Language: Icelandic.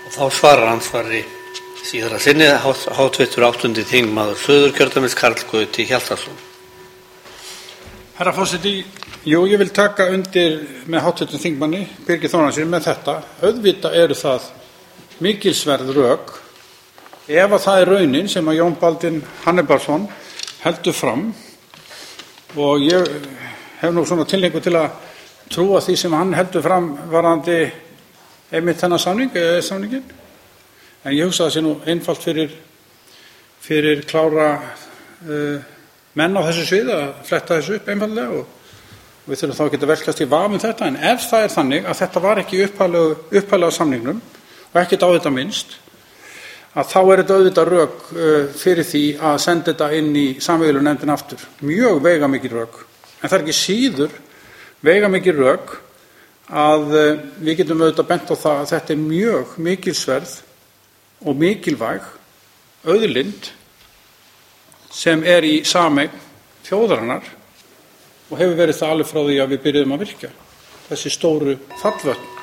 Þá svarar andsvari síðara sinni háttvirtur 8. þingmaður Suðurkjördæmis Karl Gauti Hjaltason. Herra forseti, ég vil taka undir með háttvirtum þingmanni Birgi Þórarinssyni með þetta. Auðvitað eru það mikilsverð rök ef að það er raunin sem að Jón Baldvin Hannibalsson heldur fram, og ég hef nú svona tilhneigingu til að trúa því sem hann heldur fram varðandi einmitt þennan samningin. En ég hugsa að það sé nú einfalt fyrir klára menn á þessu svið að fletta þessu upp einfaldlega, og við þurfum þá ekki að velkast í vafa um þetta. En ef það er þannig að þetta var ekki upphaflega samningnum og ekkert á þetta minnst, að þá er þetta auðvitað rök fyrir því að senda þetta inn í sameiginlegu nefndina aftur. Mjög veigamikil rök. En það er ekki síður veigamikil rök að við getum auðvitað bent á það að þetta er mjög mikilsverð og mikilvæg auðlind sem er í sameign þjóðarinnar og hefur verið það alveg frá því að við byrjuðum að virkja þessi stóru fallvötn